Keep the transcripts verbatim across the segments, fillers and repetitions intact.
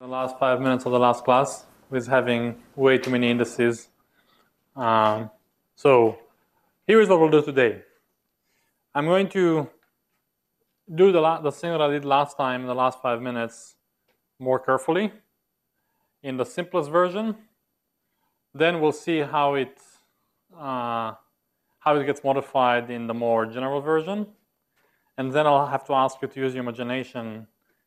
last five minutes of the last class with having way too many indices. Um, so here is what we'll do today. I'm going to do the, la the thing that I did last time in the last five minutes more carefully in the simplest version. Then we'll see how it, uh, how it gets modified in the more general version. And then I'll have to ask you to use your imagination,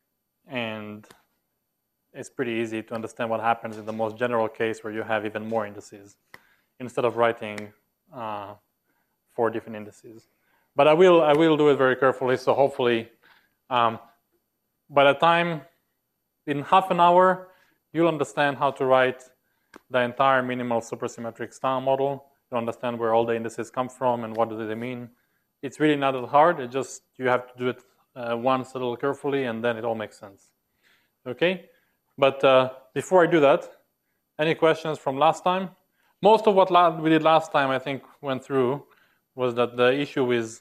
and it's pretty easy to understand what happens in the most general case where you have even more indices instead of writing uh, four different indices. But I will, I will do it very carefully, so hopefully um, by the time, in half an hour, you'll understand how to write the entire minimal supersymmetric style model. You'll understand where all the indices come from and what do they mean. It's really not that hard. It just, you have to do it uh, once a little carefully, and then it all makes sense. Okay? But uh, before I do that, any questions from last time? Most of what we did last time, I think, went through was that the issue with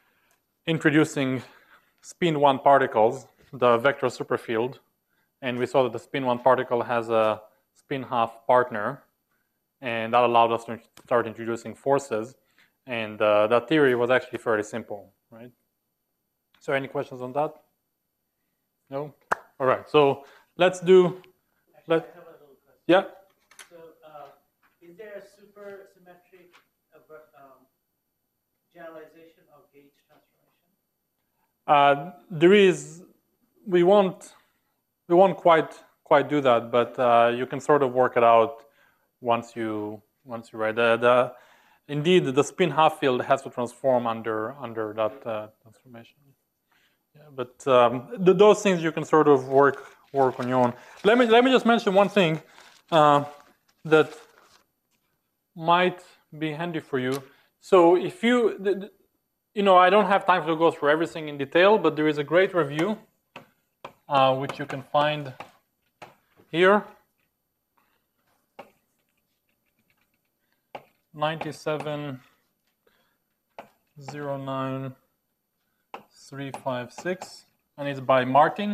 introducing spin one particles, the vector superfield, and we saw that the spin one particle has a spin half partner, and that allowed us to start introducing forces. And uh, that theory was actually fairly simple, right? So any questions on that? No? All right, so let's do, Actually, let, I have a little question. yeah? So uh, is there a supersymmetric uh, um, generalization of gauge transformation? Uh, there is, we won't, we won't quite, quite do that, but uh, you can sort of work it out once you, once you write the, the indeed, the spin half field has to transform under under that uh, transformation. Yeah, but um, th those things you can sort of work work on your own. Let me let me just mention one thing uh, that might be handy for you. So if you, you know, I don't have time to go through everything in detail, but there is a great review uh, which you can find here. ninety-seven zero nine three five six, and it's by Martin.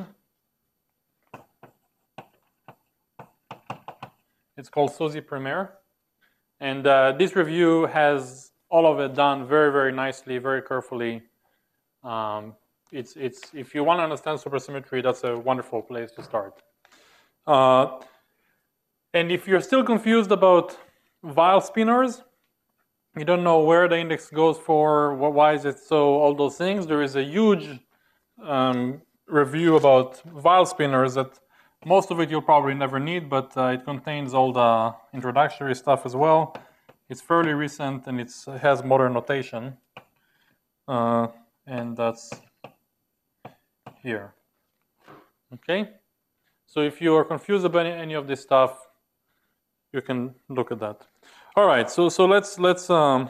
It's called SOSI Premier, and uh, this review has all of it done very, very nicely, very carefully. Um, it's it's if you want to understand supersymmetry, that's a wonderful place to start. Uh, and if you're still confused about Weyl spinors, you don't know where the index goes for, why is it so, all those things. There is a huge um, review about Weyl spinors that most of it you'll probably never need, but uh, it contains all the introductory stuff as well. It's fairly recent, and it's, it has modern notation. Uh, and that's here. Okay? So if you are confused about any of this stuff, you can look at that. All right, so so let's let's um,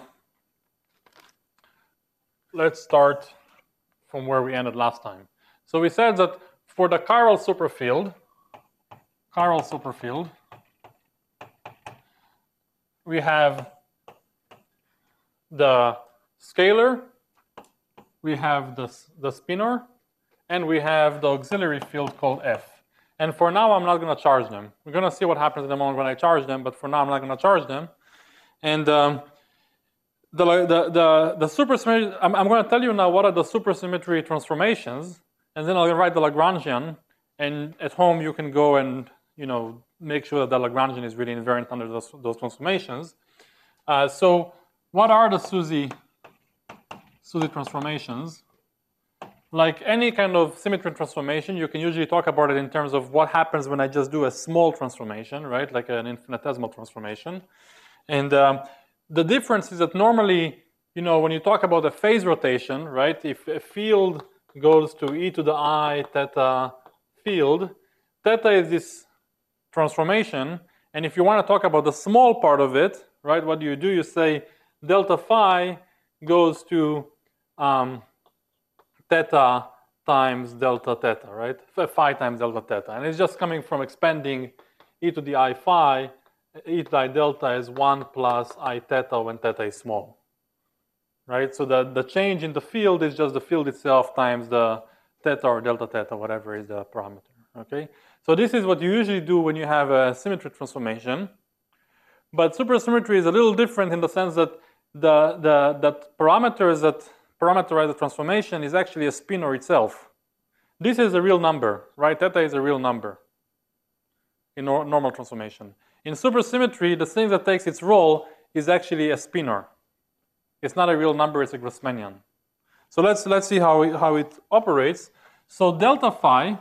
let's start from where we ended last time. So we said that for the chiral superfield, chiral superfield, we have the scalar, we have the the spinor, and we have the auxiliary field called F. And for now, I'm not going to charge them. We're going to see what happens in the moment when I charge them, but for now, I'm not going to charge them. And um, the, the, the, the supersymmetry, I'm, I'm going to tell you now what are the supersymmetry transformations, and then I'll write the Lagrangian, and at home you can go and, you know, make sure that the Lagrangian is really invariant under those, those transformations. Uh, so what are the SUSY, SUSY transformations? Like any kind of symmetry transformation, you can usually talk about it in terms of what happens when I just do a small transformation, right? Like an infinitesimal transformation. And um, the difference is that normally, you know, when you talk about a phase rotation, right? If a field goes to e to the I theta field, theta is this transformation. And if you want to talk about the small part of it, right? What do you do? You say delta phi goes to um, theta times delta theta, right? Phi times delta theta. And it's just coming from expanding e to the I phi. E to the I delta is one plus I theta when theta is small, right? So the, the change in the field is just the field itself times the theta or delta theta, whatever is the parameter, okay? So this is what you usually do when you have a symmetry transformation. But supersymmetry is a little different in the sense that the, the that parameters that parameterize the transformation is actually a spinor itself. This is a real number, right? Theta is a real number in nor normal transformation. In supersymmetry, the thing that takes its role is actually a spinor. It's not a real number, it's a Grassmannian. So let's, let's see how it, how it operates. So delta phi,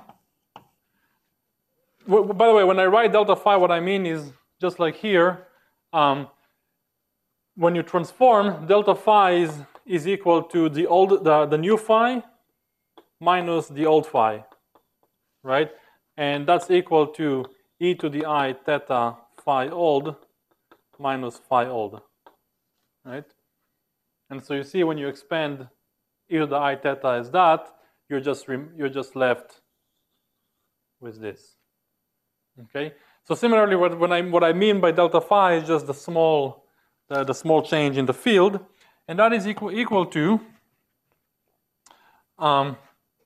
by the way, when I write delta phi, what I mean is just like here, um, when you transform, delta phi is, is equal to the old, the, the new phi minus the old phi, right? And that's equal to e to the I theta phi old minus phi old, right? And so you see when you expand e to the I theta as that, you're just you're just left with this. Okay. So similarly, what when I what I mean by delta phi is just the small the, the small change in the field, and that is equal equal to um,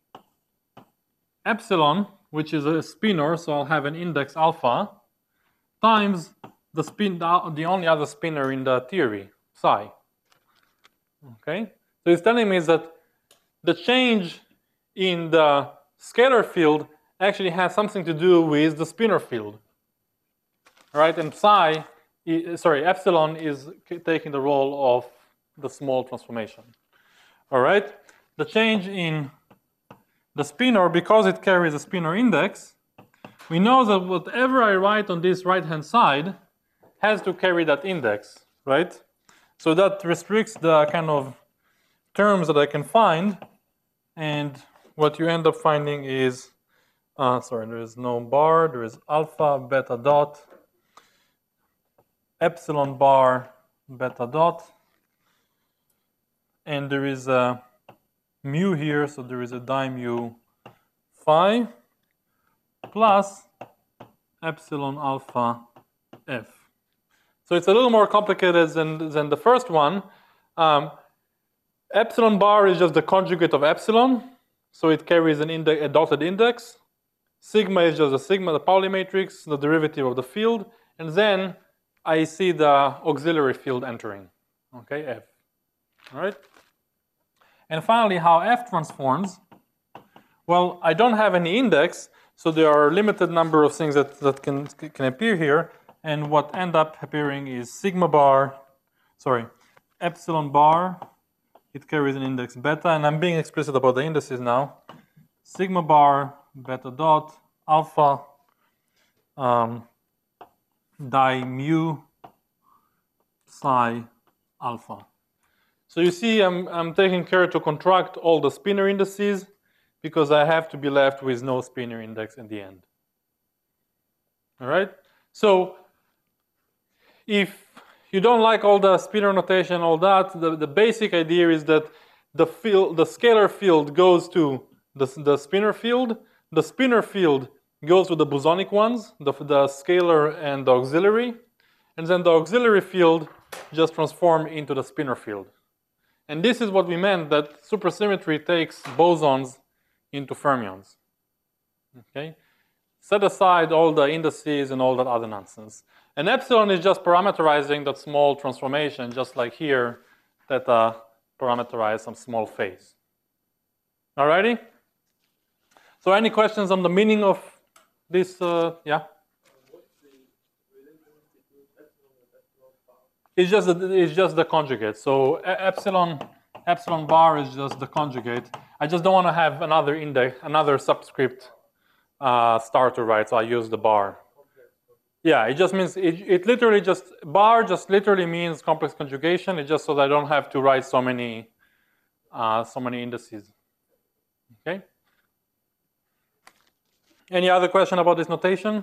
epsilon, which is a spinor, so I'll have an index alpha, times the spin the, the only other spinor in the theory, psi. Okay. So it's telling me is that the change in the scalar field actually has something to do with the spinor field, right? And psi, sorry, epsilon is taking the role of the small transformation. All right. The change in the spinor, because it carries a spinor index, we know that whatever I write on this right-hand side has to carry that index, right? So that restricts the kind of terms that I can find, and what you end up finding is, uh, sorry, there is no bar, there is alpha, beta dot, epsilon bar, beta dot, and there is a mu here, so there is a di mu phi plus epsilon alpha f. So it's a little more complicated than, than the first one. Um, epsilon bar is just the conjugate of epsilon, so it carries an index, a dotted index. Sigma is just the sigma, the Pauli matrix, the derivative of the field, and then I see the auxiliary field entering, okay, F, all right? And finally, how F transforms. Well, I don't have any index, so there are a limited number of things that, that can, can appear here, and what end up appearing is sigma bar, sorry, epsilon bar, it carries an index beta, and I'm being explicit about the indices now. Sigma bar, beta dot, alpha, um, di mu, psi, alpha. So you see I'm, I'm taking care to contract all the spinor indices because I have to be left with no spinor index in the end. All right? So if you don't like all the spinor notation, all that, the, the basic idea is that the field, the scalar field goes to the, the spinor field, the spinor field goes to the bosonic ones, the, the scalar and the auxiliary, and then the auxiliary field just transform into the spinor field. And this is what we meant, that supersymmetry takes bosons into fermions. Okay? Set aside all the indices and all that other nonsense. And epsilon is just parameterizing that small transformation, just like here, that uh, parameterize some small phase. Alrighty? So any questions on the meaning of this? Uh, yeah? It's just, the, it's just the conjugate. So epsilon, epsilon bar is just the conjugate. I just don't want to have another index, another subscript uh, starter, right? So I use the bar. Yeah, it just means, it, it literally just, bar just literally means complex conjugation. It's just so that I don't have to write so many, uh, so many indices. Okay? Any other question about this notation?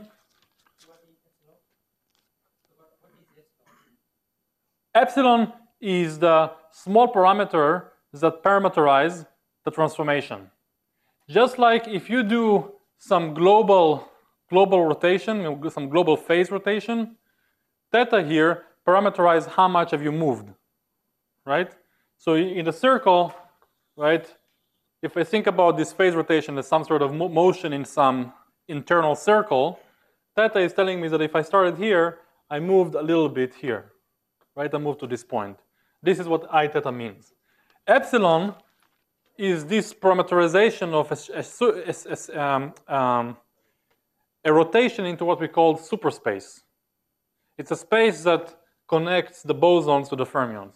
Epsilon is the small parameter that parameterize the transformation. Just like if you do some global global rotation, some global phase rotation, theta here parameterize how much have you moved, right? So in a circle, right, if I think about this phase rotation as some sort of mo motion in some internal circle, theta is telling me that if I started here, I moved a little bit here, right? I moved to this point. This is what I theta means. Epsilon is this parameterization of a, a, a, um, um, a rotation into what we call superspace. It's a space that connects the bosons to the fermions.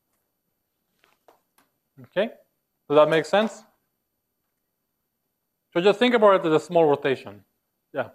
Okay? Does that make sense? So just think about it as a small rotation. Yeah.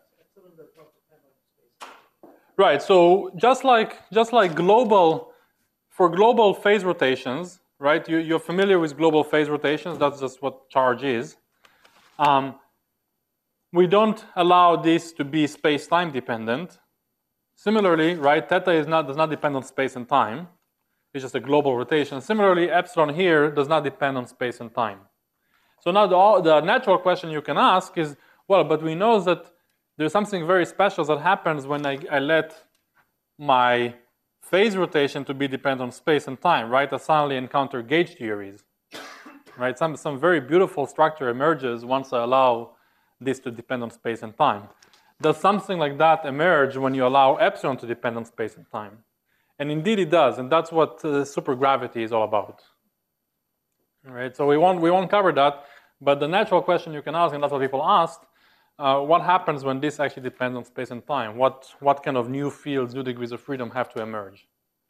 Right. So just like just like global, for global phase rotations, right? You, you're familiar with global phase rotations. That's just what charge is. Um, we don't allow this to be space-time dependent. Similarly, right? Theta is not does not depend on space and time. It's just a global rotation. Similarly, epsilon here does not depend on space and time. So now the, the natural question you can ask is, well, but we know that there's something very special that happens when I, I let my phase rotation to be dependent on space and time, right? I suddenly encounter gauge theories, right? Some, some very beautiful structure emerges once I allow this to depend on space and time. Does something like that emerge when you allow epsilon to depend on space and time? And indeed it does, and that's what uh, supergravity is all about. All right, so we won't, we won't cover that, but the natural question you can ask, and that's what people asked, uh, what happens when this actually depends on space and time? What, what kind of new fields, new degrees of freedom have to emerge?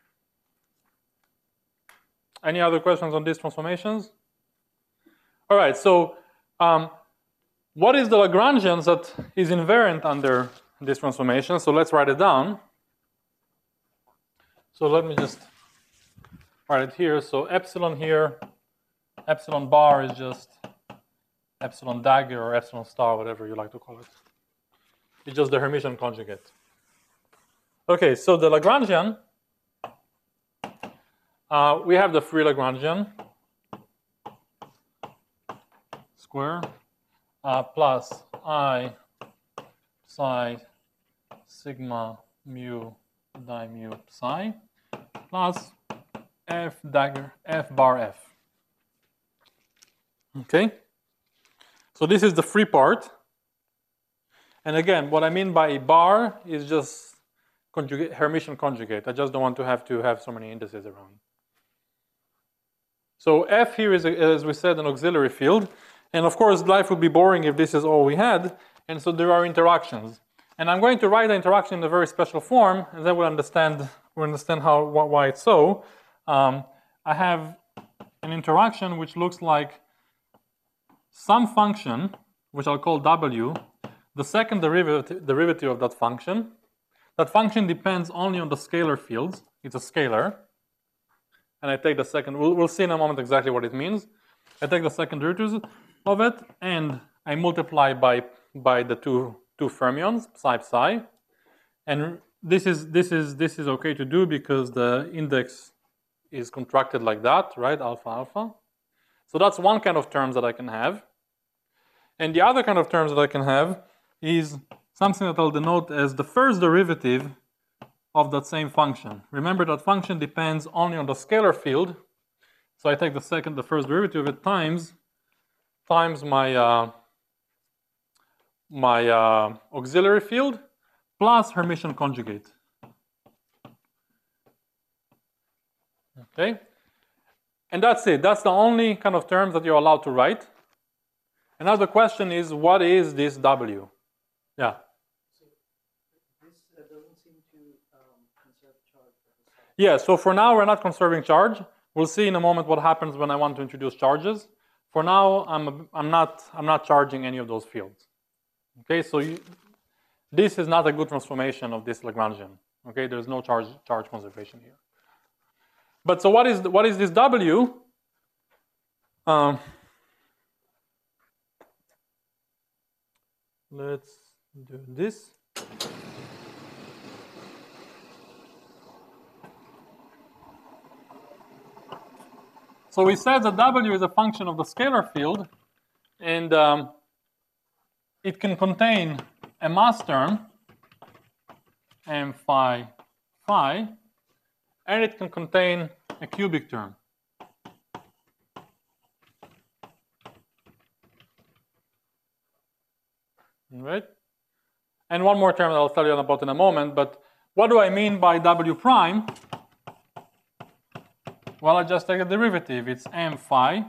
Any other questions on these transformations? All right, so um, what is the Lagrangian that is invariant under this transformation? So let's write it down. So let me just write it here. So epsilon here, epsilon bar is just epsilon dagger or epsilon star, whatever you like to call it. It's just the Hermitian conjugate. Okay, so the Lagrangian, uh, we have the free Lagrangian square uh, plus I psi sigma mu di mu psi plus f dagger f bar f. Okay? So this is the free part. And again, what I mean by a bar is just conjugate, Hermitian conjugate. I just don't want to have to have so many indices around. So F here is, as we said, an auxiliary field. And of course, life would be boring if this is all we had. And so there are interactions. And I'm going to write the interaction in a very special form, and then we'll understand, we'll understand how, why it's so. Um, I have an interaction which looks like some function, which I'll call W, the second derivative, derivative of that function. That function depends only on the scalar fields. It's a scalar. And I take the second, we'll, we'll see in a moment exactly what it means. I take the second derivative of it, and I multiply by, by the two, two fermions, psi psi. And this is, this, is, this is okay to do because the index is contracted like that, right? Alpha, alpha. So that's one kind of terms that I can have. And the other kind of terms that I can have is something that I'll denote as the first derivative of that same function. Remember that function depends only on the scalar field. So I take the second, the first derivative of it times, times my, uh, my uh, auxiliary field plus Hermitian conjugate. Okay? And that's it. That's the only kind of terms that you're allowed to write. And now the question is, what is this W? Yeah. So this uh, doesn't seem to um, conserve charge. Yeah, so for now we're not conserving charge. We'll see in a moment what happens when I want to introduce charges. For now, I'm, I'm, not, I'm not charging any of those fields. Okay, so you, this is not a good transformation of this Lagrangian. Okay, there's no charge, charge conservation here. But so what is, what is this W? Um, let's do this. So we said that W is a function of the scalar field, and um, it can contain a mass term, m phi phi, and it can contain a cubic term. Right? And one more term that I'll tell you about in a moment, but what do I mean by W prime? Well, I just take a derivative. It's m phi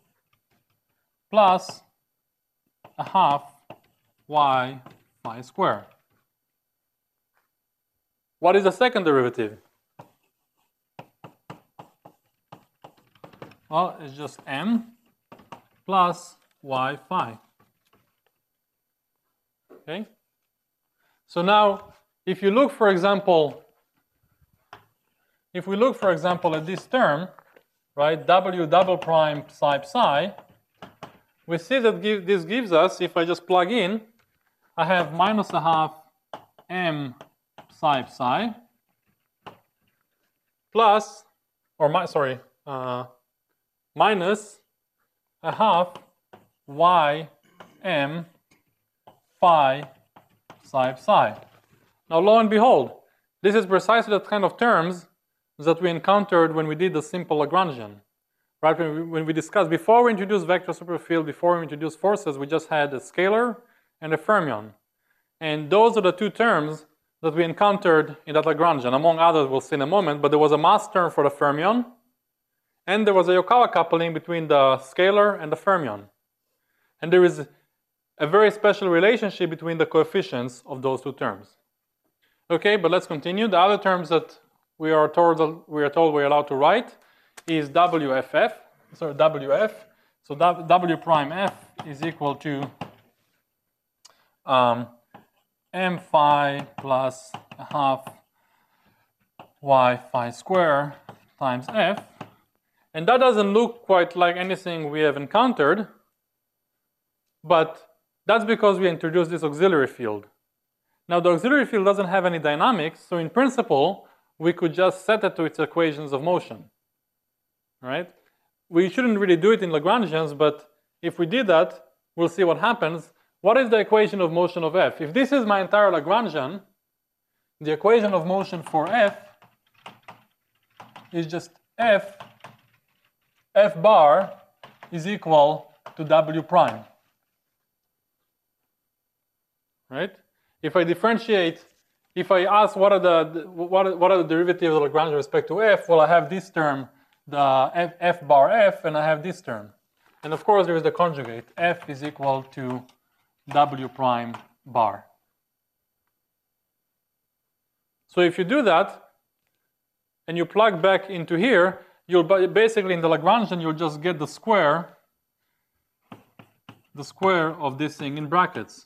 plus a half y phi squared. What is the second derivative? Well, it's just m plus y phi. Okay? So now, if you look, for example, if we look, for example, at this term, right, w double prime psi psi, we see that give, this gives us, if I just plug in, I have minus a half m psi psi plus, or my, sorry, uh, minus a half y m phi psi psi. Now, lo and behold, this is precisely the kind of terms that we encountered when we did the simple Lagrangian. Right? When we, when we discussed, before we introduced vector superfield, before we introduced forces, we just had a scalar and a fermion. And those are the two terms that we encountered in that Lagrangian. Among others, we'll see in a moment, but there was a mass term for the fermion, and there was a Yokawa coupling between the scalar and the fermion. And there is a very special relationship between the coefficients of those two terms. Okay, but let's continue. The other terms that we are told we are told we're allowed to write is W F F, sorry, W F. So W prime F is equal to um, m phi plus a half y phi square times F. And that doesn't look quite like anything we have encountered, but that's because we introduced this auxiliary field. Now, the auxiliary field doesn't have any dynamics, so in principle, we could just set it to its equations of motion. Right? We shouldn't really do it in Lagrangians, but if we did that, we'll see what happens. What is the equation of motion of F? If this is my entire Lagrangian, the equation of motion for F is just F, F bar is equal to W prime. Right? If I differentiate, if I ask what are the what are, what are the derivatives of Lagrange with respect to F, well, I have this term, the F, F bar F, and I have this term. And of course, there is the conjugate. F is equal to W prime bar. So if you do that, and you plug back into here, you'll basically, in the Lagrangian, you'll just get the square, the square of this thing in brackets.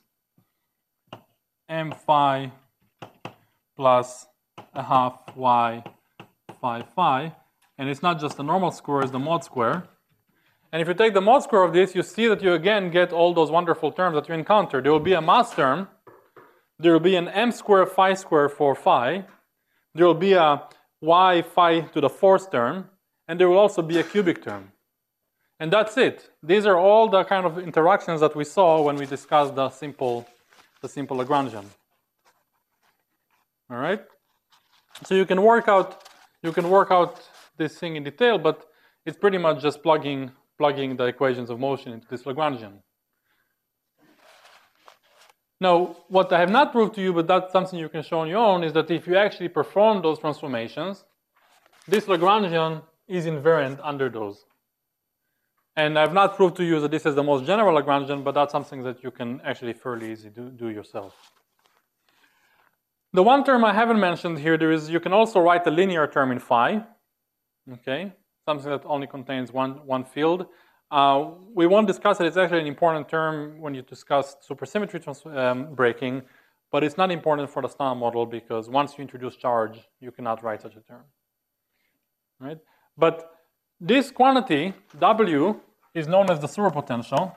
M phi plus a half y phi phi. And it's not just the normal square, it's the mod square. And if you take the mod square of this, you see that you again get all those wonderful terms that you encounter. There will be a mass term. There will be an m square phi square for phi. There will be a y phi to the fourth term. And there will also be a cubic term. And that's it. These are all the kind of interactions that we saw when we discussed the simple, the simple Lagrangian. All right? So you can work out, you can work out this thing in detail, but it's pretty much just plugging, plugging the equations of motion into this Lagrangian. Now, what I have not proved to you, but that's something you can show on your own, is that if you actually perform those transformations, this Lagrangian is invariant under those. And I've not proved to you that this is the most general Lagrangian, but that's something that you can actually fairly easily do, do yourself. The one term I haven't mentioned here, there is, you can also write a linear term in phi, okay? Something that only contains one, one field. Uh, we won't discuss it. It's actually an important term when you discuss supersymmetry trans um, breaking, but it's not important for the standard model because once you introduce charge, you cannot write such a term, right? But this quantity, W, is known as the superpotential.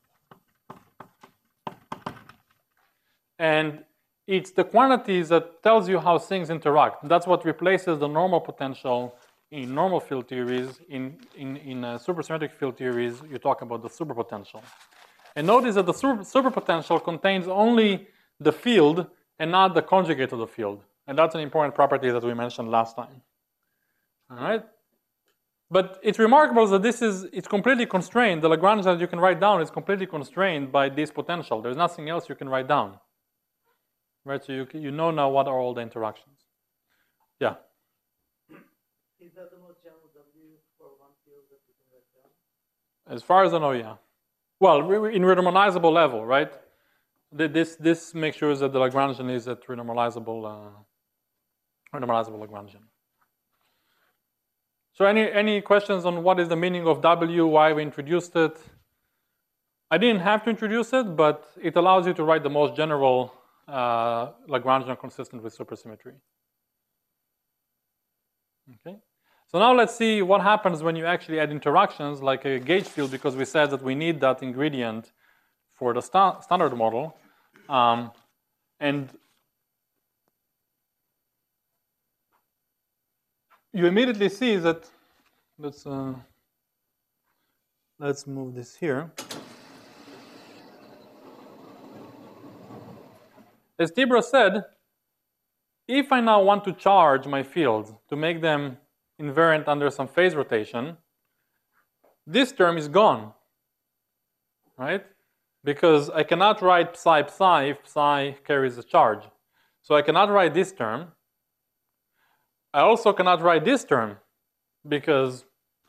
And it's the quantity that tells you how things interact. That's what replaces the normal potential in normal field theories. In, in, in uh, supersymmetric field theories, you talk about the superpotential. And notice that the super, superpotential contains only the field and not the conjugate of the field. And that's an important property that we mentioned last time. All right? But it's remarkable that this is, it's completely constrained. The Lagrange that you can write down is completely constrained by this potential. There's nothing else you can write down. right? So you, you know now what are all the interactions. Yeah? Is that the most general W for one field that we can write down? As far as I know, yeah. Well, in renormalizable level, right? This, this makes sure that the Lagrangian is at renormalizable, uh, renormalizable Lagrangian. So any, any questions on what is the meaning of W, why we introduced it? I didn't have to introduce it, but it allows you to write the most general uh, Lagrangian consistent with supersymmetry. Okay. So now let's see what happens when you actually add interactions like a gauge field, because we said that we need that ingredient for the sta standard model. Um, and you immediately see that, let's, uh, let's move this here. As Tibor said, if I now want to charge my fields to make them invariant under some phase rotation, this term is gone, right? Because I cannot write psi psi if psi carries a charge. So I cannot write this term. I also cannot write this term because,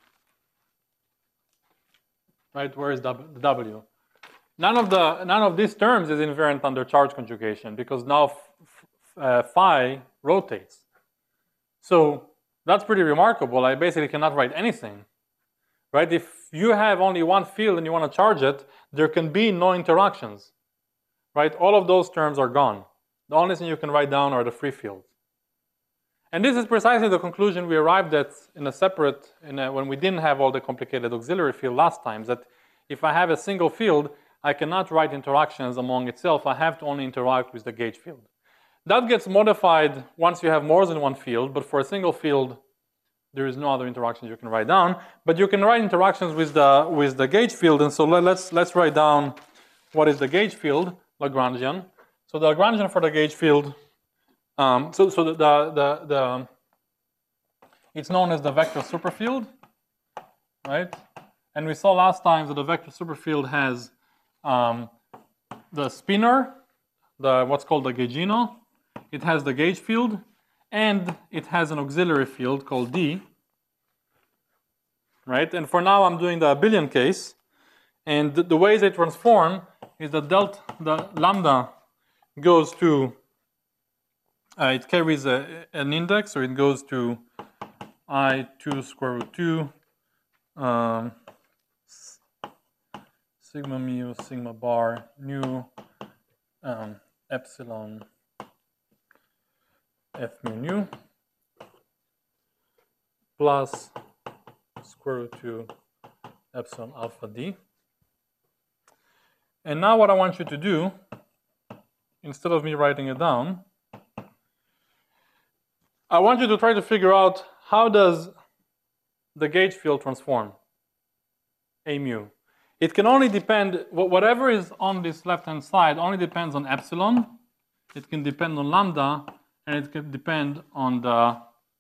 right, where is the W? None of, the, none of these terms is invariant under charge conjugation because now uh, phi rotates. So that's pretty remarkable. I basically cannot write anything, right? If you have only one field and you want to charge it, there can be no interactions, right? All of those terms are gone. The only thing you can write down are the free fields. And this is precisely the conclusion we arrived at in a separate, in a, when we didn't have all the complicated auxiliary field last time, that if I have a single field, I cannot write interactions among itself. I have to only interact with the gauge field. That gets modified once you have more than one field, but for a single field, there is no other interactions you can write down. But you can write interactions with the, with the gauge field, and so let, let's, let's write down what is the gauge field, Lagrangian. So the Lagrangian for the gauge field, um, so, so the, the, the, the, it's known as the vector superfield, right? And we saw last time that the vector superfield has um, the spinor, the what's called the gaugino. It has the gauge field, and it has an auxiliary field called D, right? And for now, I'm doing the abelian case, and the, the way they transform is that delta, the lambda goes to, uh, it carries a, an index, so it goes to I two square root two um, sigma mu sigma bar nu um, epsilon f mu nu plus square root two epsilon alpha d. And now what I want you to do, instead of me writing it down, I want you to try to figure out how does the gauge field transform A mu. It can only depend, whatever is on this left-hand side only depends on epsilon. It can depend on lambda, and it can depend on the,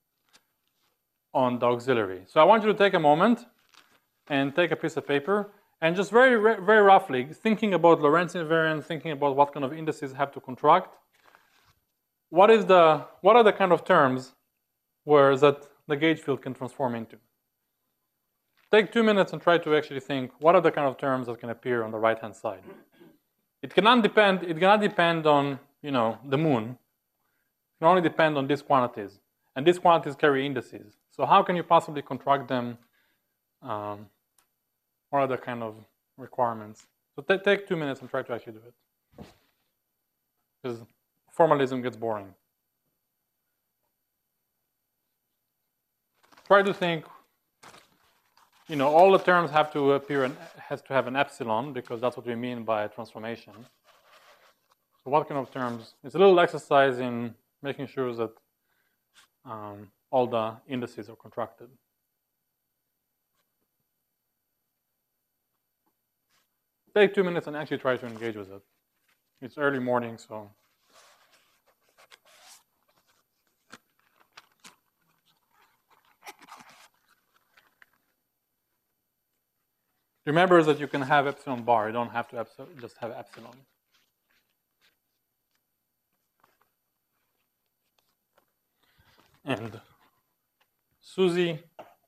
on the auxiliary. So I want you to take a moment and take a piece of paper and just very, very roughly, thinking about Lorentz invariant, thinking about what kind of indices have to contract, what is the, what are the kind of terms where that the gauge field can transform into? Take two minutes and try to actually think, what are the kind of terms that can appear on the right-hand side? It cannot depend, it cannot depend on, you know, the moon. It can only depend on these quantities. And these quantities carry indices. So how can you possibly contract them? Um, what are the kind of requirements? So take two minutes and try to actually do it. Because formalism gets boring. Try to think, you know, all the terms have to appear and has to have an epsilon because that's what we mean by a transformation. So what kind of terms? It's a little exercise in making sure that um, all the indices are contracted. Take two minutes and actually try to engage with it. It's early morning, so. Remember that you can have epsilon bar. You don't have to epsilon, just have epsilon. and SUSY.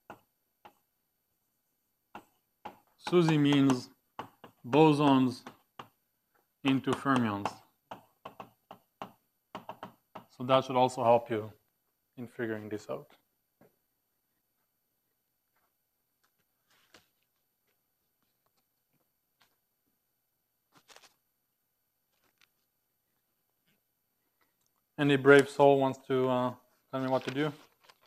SUSY means bosons into fermions. So that should also help you in figuring this out. Any brave soul wants to uh, tell me what to do?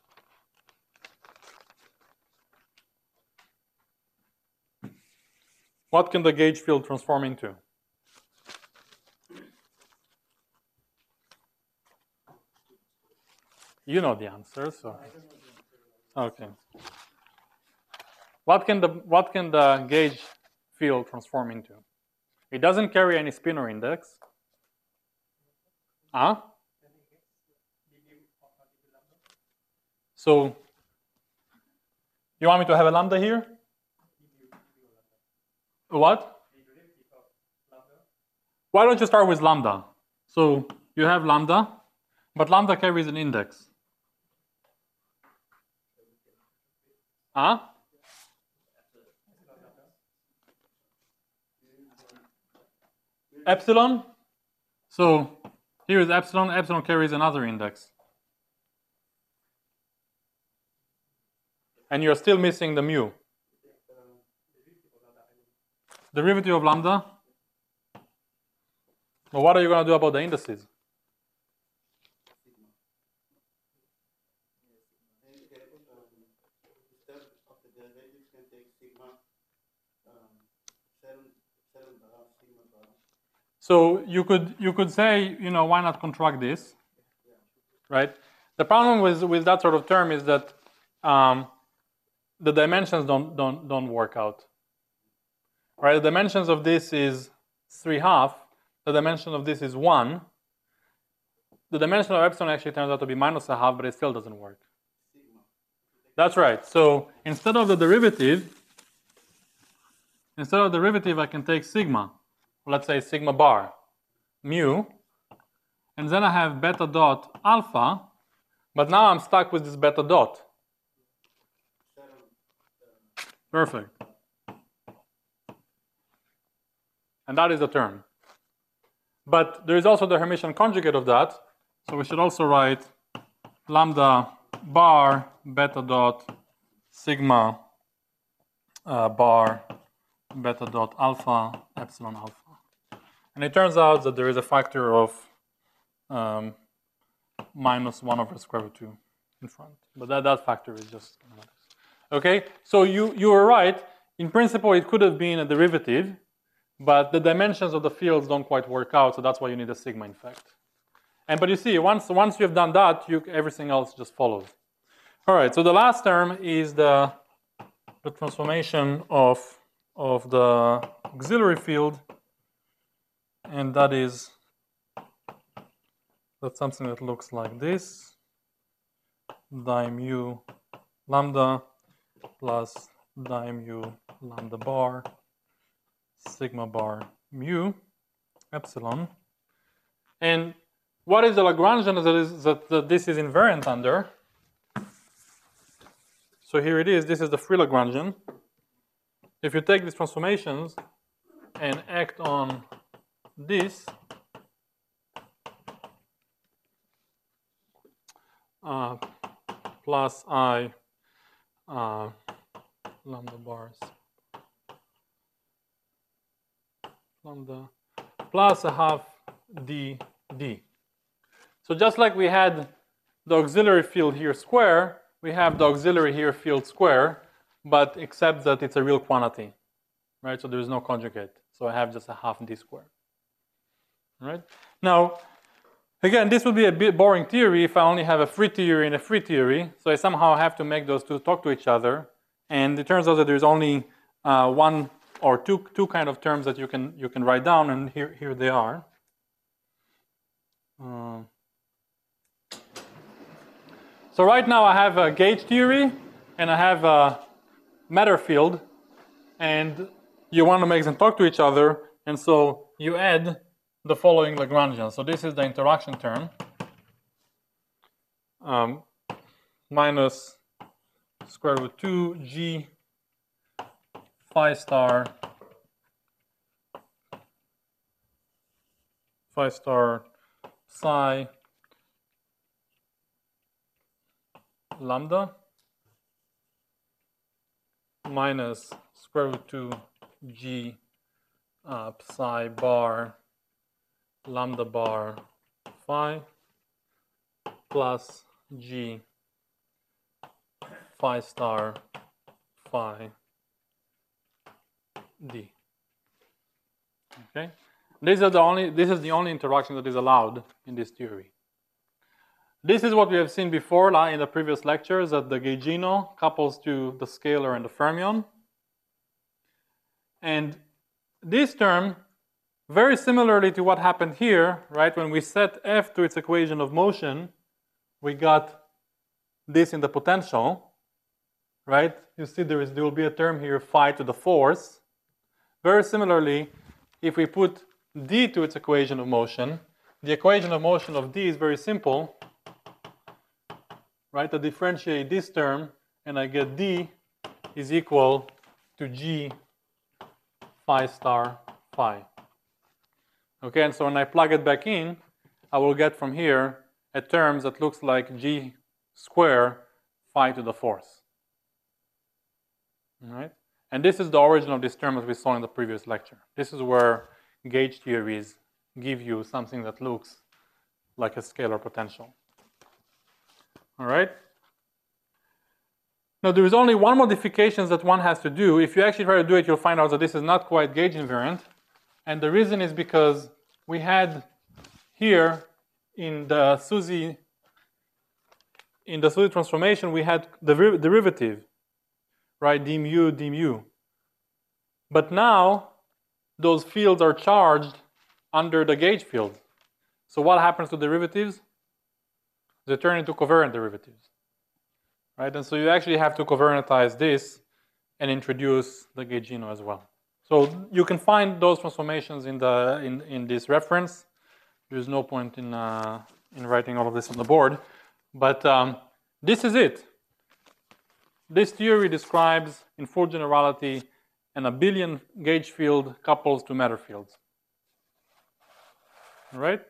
What can the gauge field transform into? You know the answer, so okay. What can the what can the gauge field transform into? It doesn't carry any spin or index. Huh? So you want me to have a lambda here? What? Why don't you start with lambda? So you have lambda, but lambda carries an index. Huh? Epsilon? So here is epsilon. Epsilon carries another index. And you're still missing the mu. Derivative of lambda? Well, what are you going to do about the indices? So you could you could say, you know, why not contract this, right? The problem with with that sort of term is that um, the dimensions don't don't don't work out, right? The dimensions of this is three half. The dimension of this is one. The dimension of epsilon actually turns out to be minus a half, but it still doesn't work. That's right. So instead of the derivative, instead of the derivative, I can take sigma. Let's say sigma bar mu, and then I have beta dot alpha, but now I'm stuck with this beta dot. Perfect. And that is the term. But there is also the Hermitian conjugate of that, so we should also write lambda bar beta dot sigma uh, bar beta dot alpha epsilon alpha. And it turns out that there is a factor of um, minus one over square root two in front. But that, that factor is just okay. So you, you were right. In principle, it could have been a derivative, but the dimensions of the fields don't quite work out, so that's why you need a sigma in fact. And but you see, once once you've done that, you, everything else just follows. All right, so the last term is the, the transformation of, of the auxiliary field. And that is, that's something that looks like this. Di mu lambda plus di mu lambda bar sigma bar mu epsilon. And what is the Lagrangian that, is, that, that this is invariant under? So here it is. This is the free Lagrangian. If you take these transformations and act on this, uh, plus I uh, lambda bars lambda plus a half d d. So just like we had the auxiliary field here square, we have the auxiliary here field square, but except that it's a real quantity, right? So there is no conjugate. So I have just a half d square. Right? Now, again, this would be a bit boring theory if I only have a free theory and a free theory. So I somehow have to make those two talk to each other. And it turns out that there's only uh, one or two two kind of terms that you can you can write down, and here here they are. Uh, so right now I have a gauge theory and I have a matter field, and you want to make them talk to each other, and so you add the following Lagrangian. So this is the interaction term. Um, minus square root two G phi star phi star psi lambda minus square root two G uh, psi bar lambda bar phi plus G phi star phi d. Okay, these are the only. This is the only interaction that is allowed in this theory. This is what we have seen before in the previous lectures, that the gaugino couples to the scalar and the fermion. And this term, very similarly to what happened here, right? When we set F to its equation of motion, we got this in the potential, right? You see there is there will be a term here, phi to the force. Very similarly, if we put d to its equation of motion, the equation of motion of d is very simple, right? I differentiate this term and I get d is equal to g phi star phi. Okay, and so when I plug it back in, I will get from here a term that looks like g square phi to the force. All right? And this is the origin of this term as we saw in the previous lecture. This is where gauge theories give you something that looks like a scalar potential. All right? Now, there is only one modification that one has to do. If you actually try to do it, you'll find out that this is not quite gauge invariant. And the reason is because we had here in the SUSY, in the SUSY transformation, we had the derivative, right? D mu, d mu. But now, those fields are charged under the gauge field. So what happens to derivatives? They turn into covariant derivatives. Right? And so you actually have to covariantize this and introduce the gaugino as well. So you can find those transformations in the in, in this reference. There's no point in uh, in writing all of this on the board, but um, this is it. This theory describes, in full generality, an abelian gauge field couples to matter fields. All right?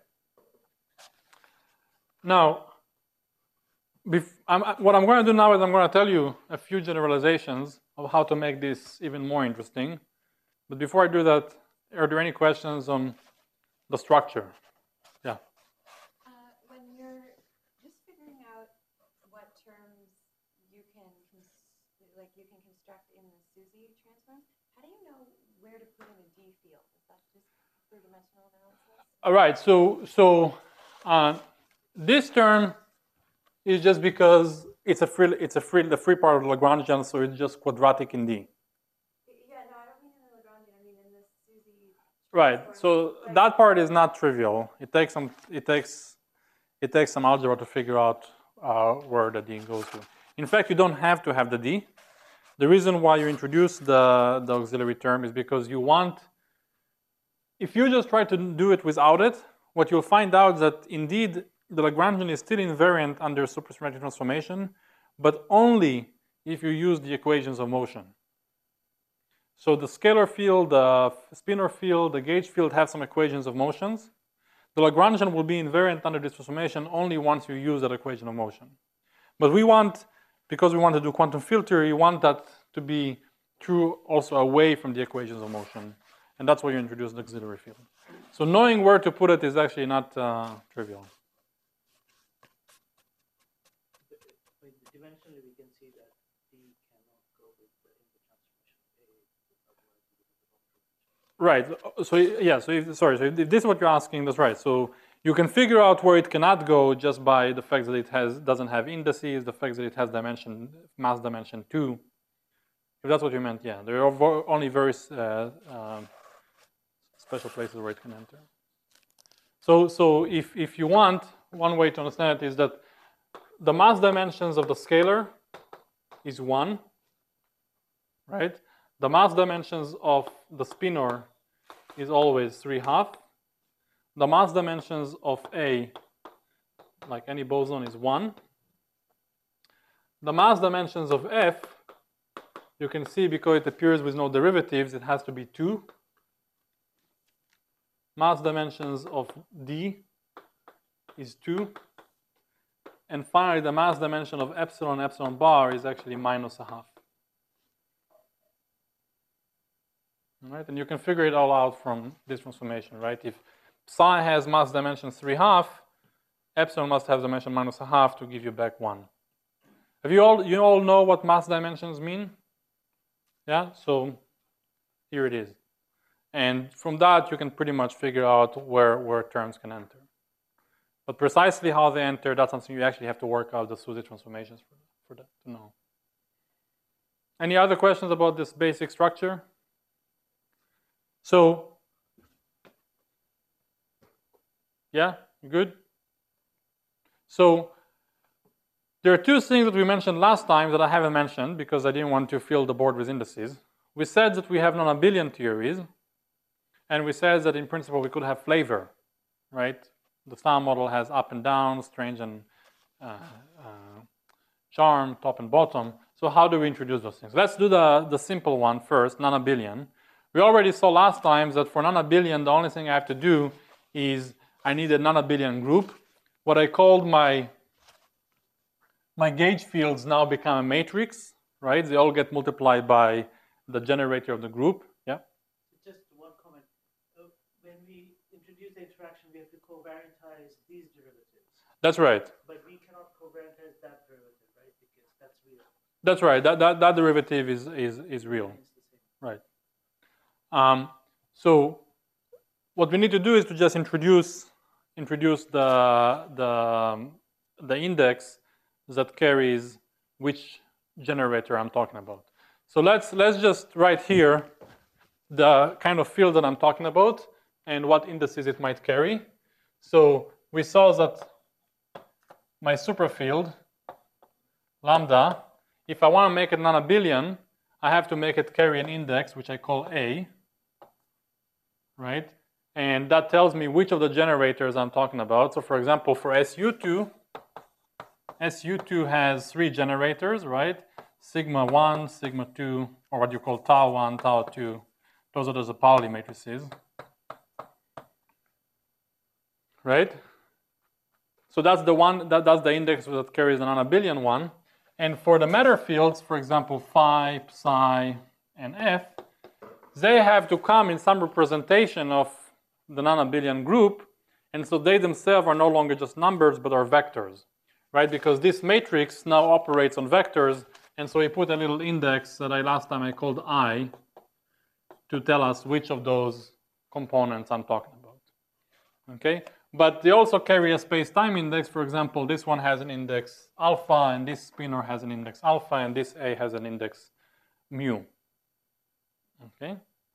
Now, I'm, what I'm going to do now is I'm going to tell you a few generalizations of how to make this even more interesting. But before I do that, are there any questions on the structure? Yeah. Uh, when you're just figuring out what terms you can like you can construct in the SUSY transform, how do you know where to put in a D field? Is that just three-dimensional analysis? All right. So so uh, this term is just because it's a free it's a free the free part of the Lagrangian, so it's just quadratic in D. Yeah, no, I don't mean in the Lagrangian. I mean in the SUSY. Right. So that part is not trivial. It takes some it takes it takes some algebra to figure out uh, where the D goes to. In fact, you don't have to have the D. The reason why you introduce the, the auxiliary term is because you want, if you just try to do it without it, what you'll find out is that indeed the Lagrangian is still invariant under supersymmetric transformation, but only if you use the equations of motion. So the scalar field, the spinor field, the gauge field have some equations of motions. The Lagrangian will be invariant under this transformation only once you use that equation of motion. But we want, because we want to do quantum field theory, we want that to be true also away from the equations of motion. And that's why you introduce the auxiliary field. So knowing where to put it is actually not uh, trivial. Eventually, we can see that D cannot go with the input transformation A. Right. So yeah. So if, sorry. So if this is what you're asking, that's right. So you can figure out where it cannot go just by the fact that it has doesn't have indices, the fact that it has dimension mass dimension two. If that's what you meant, yeah. There are only very uh, uh, special places where it can enter. So so if if you want, one way to understand it is that the mass dimensions of the scalar is one, right? The mass dimensions of the spinor is always three half. The mass dimensions of A, like any boson, is one. the mass dimensions of F, you can see because it appears with no derivatives, it has to be two. Mass dimensions of D is two. And finally, the mass dimension of epsilon, epsilon bar is actually minus a half. All right, and you can figure it all out from this transformation, right? If psi has mass dimension three half, epsilon must have dimension minus a half to give you back one. Have you all, you all know what mass dimensions mean? Yeah, so here it is. And from that, you can pretty much figure out where, where terms can enter. But precisely how they enter, that's something you actually have to work out the SUSY transformations for, for that to know. Any other questions about this basic structure? So, yeah, good? So, there are two things that we mentioned last time that I haven't mentioned because I didn't want to fill the board with indices. We said that we have non-abelian theories, and we said that in principle we could have flavor, right? The star model has up and down, strange and uh, uh, charm, top and bottom. So how do we introduce those things? Let's do the, the simple one first, non-abelian. We already saw last time that for non-abelian, the only thing I have to do is I need a non-abelian group. What I called my, my gauge fields now become a matrix, right? They all get multiplied by the generator of the group. Yeah? Just one comment. Uh, when we introduce the interaction, we have to covariantize these derivatives. That's right. But we cannot covariantize that derivative, right? Because that's real. That's right. That, that, that derivative is, is, is real. Right. Um, so what we need to do is to just introduce introduce the the um, the index that carries which generator I'm talking about. So let's let's just write here the kind of field that I'm talking about and what indices it might carry. So we saw that my superfield lambda, if I want to make it non-abelian, I have to make it carry an index which I call A. Right? And that tells me which of the generators I'm talking about. So for example, for S U two, S U two has three generators, right? Sigma one, sigma two, or what you call tau one, tau two. Those are the Pauli matrices. Right? So that's the one, that, that's the index that carries the non-abelian one. And for the matter fields, for example, phi, psi, and F, they have to come in some representation of the non-abelian group, and so they themselves are no longer just numbers, but are vectors, right? Because this matrix now operates on vectors, and so we put a little index that I last time I called I to tell us which of those components I'm talking about, okay? But they also carry a space-time index. For example, this one has an index alpha, and this spinor has an index alpha, and this A has an index mu. Okay,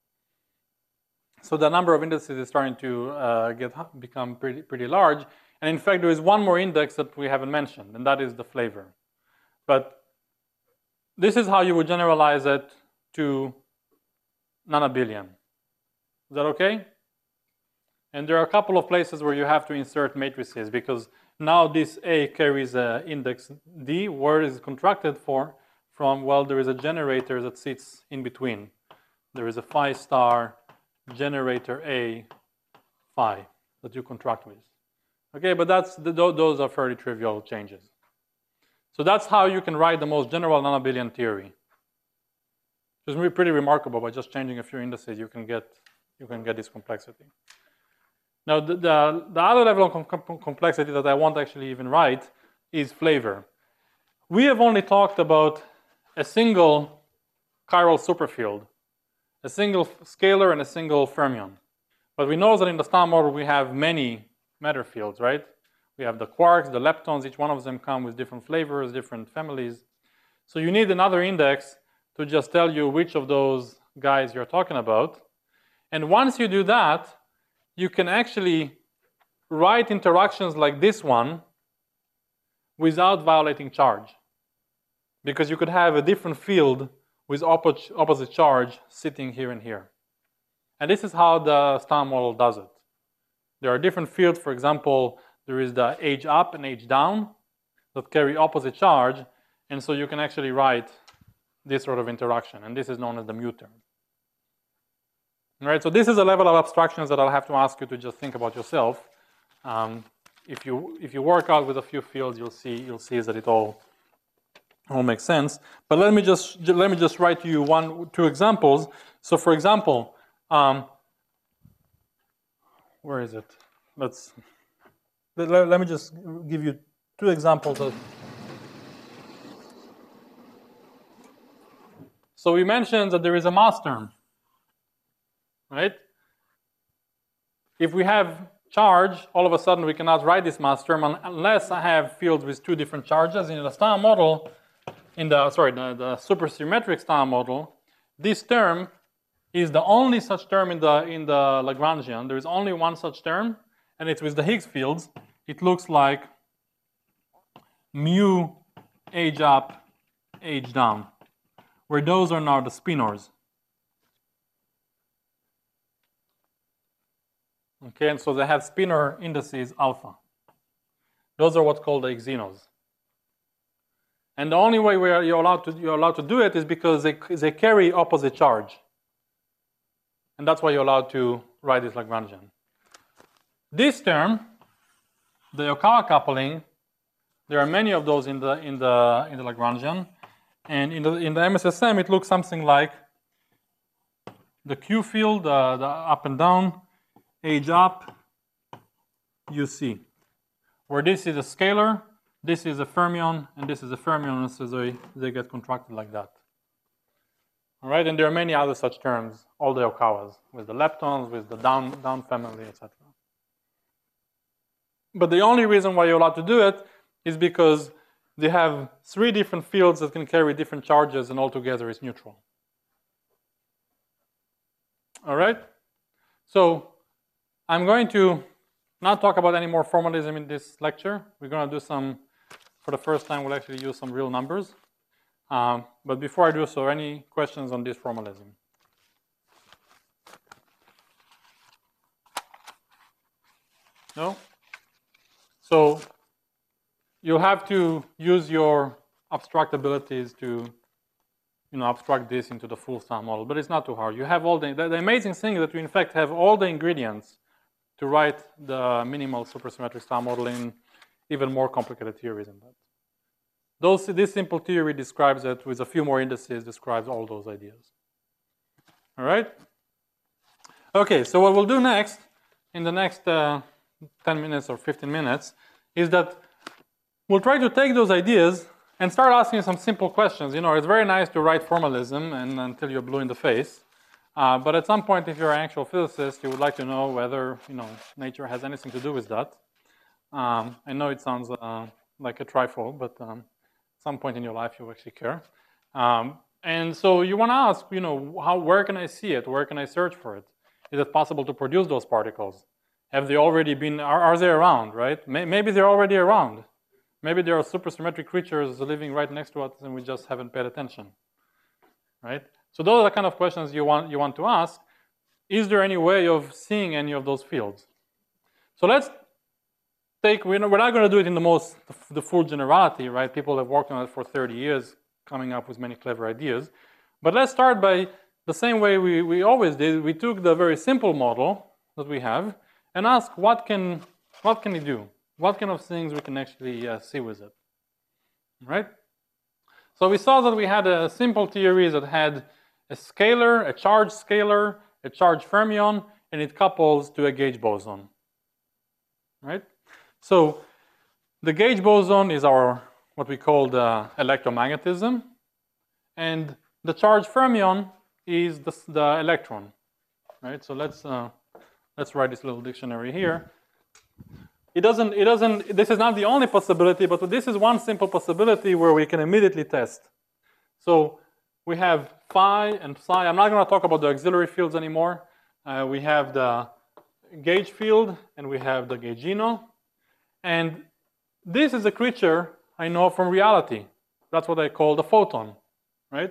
so the number of indices is starting to uh, get become pretty pretty large, and in fact there is one more index that we haven't mentioned, and that is the flavor. But this is how you would generalize it to non-abelian. Is that okay? And there are a couple of places where you have to insert matrices because now this A carries an index D. Where is it contracted for? From, well, there is a generator that sits in between. There is a phi star generator A phi that you contract with. Okay, but that's the, those are fairly trivial changes. So that's how you can write the most general non-abelian theory. It's pretty remarkable. By just changing a few indices, you can get you can get this complexity. Now, the the, the other level of com complexity that I won't actually even write is flavor. We have only talked about a single chiral superfield, a single scalar and a single fermion. But we know that in the star model we have many matter fields, right? We have the quarks, the leptons, each one of them come with different flavors, different families. So you need another index to just tell you which of those guys you're talking about. And once you do that, you can actually write interactions like this one without violating charge. Because you could have a different field with opposite charge sitting here and here. And this is how the star model does it. There are different fields. For example, there is the age up and age down that carry opposite charge. And so you can actually write this sort of interaction, and this is known as the mu term. All right, so this is a level of abstractions that I'll have to ask you to just think about yourself. Um, if you if you work out with a few fields, you'll see you'll see that it all all makes sense. But let me just let me just write to you one two examples. So, for example, um, where is it? Let's let, let me just give you two examples of. So we mentioned that there is a mass term, right? If we have charge, all of a sudden we cannot write this mass term unless I have fields with two different charges. In the star model, in the sorry, the, the supersymmetric star model, this term is the only such term in the in the Lagrangian. There is only one such term, and it's with the Higgs fields. It looks like mu age up, age down, where those are now the spinors. Okay, and so they have spinor indices alpha. Those are what's called the Higgsino. And the only way where you're allowed to you're allowed to do it is because they they carry opposite charge. And that's why you're allowed to write this Lagrangian. This term, the Yukawa coupling, there are many of those in the in the in the Lagrangian. And in the in the M S S M, it looks something like the Q field, uh, the up and down, age up, U C, where this is a scalar, this is a fermion, and this is a fermion, and so they, they get contracted like that. All right, and there are many other such terms, all the Yukawas, with the leptons, with the down down family, et cetera. But the only reason why you're allowed to do it is because they have three different fields that can carry different charges, and altogether it's neutral. All right? So I'm going to not talk about any more formalism in this lecture. We're going to do some, for the first time, we'll actually use some real numbers. Um, but before I do so, any questions on this formalism? No? So you'll have to use your abstract abilities to, you know, abstract this into the full star model, but it's not too hard. You have all the, the, the amazing thing is that you in fact have all the ingredients to write the minimal supersymmetric star model in even more complicated theories than that. Those, this simple theory describes it with a few more indices, describes all those ideas. All right? Okay, so what we'll do next, in the next uh, ten minutes or fifteen minutes, is that we'll try to take those ideas and start asking some simple questions. You know, it's very nice to write formalism and until you're blue in the face. Uh, but at some point, if you're an actual physicist, you would like to know whether, you know, nature has anything to do with that. Um, I know it sounds uh, like a trifle, but um, at some point in your life, you actually care. Um, and so you want to ask, you know, how, where can I see it? Where can I search for it? Is it possible to produce those particles? Have they already been, are, are they around, right? May, maybe they're already around. Maybe there are supersymmetric creatures living right next to us and we just haven't paid attention, right? So those are the kind of questions you want, you want to ask. Is there any way of seeing any of those fields? So let's take, we're not, we're not going to do it in the most, the full generality, right? People have worked on it for thirty years, coming up with many clever ideas. But let's start by the same way we, we always did. We took the very simple model that we have and asked what can, what can it do? What kind of things we can actually uh, see with it, right? So we saw that we had a simple theory that had a scalar, a charge scalar, a charge fermion, and it couples to a gauge boson, right? So the gauge boson is our, what we call the electromagnetism, and the charge fermion is the, the electron, right? So let's, uh, let's write this little dictionary here. It doesn't, it doesn't, this is not the only possibility, but this is one simple possibility where we can immediately test. So we have phi and psi. I'm not going to talk about the auxiliary fields anymore. Uh, we have the gauge field and we have the gaugino. And this is a creature I know from reality. That's what I call the photon, right?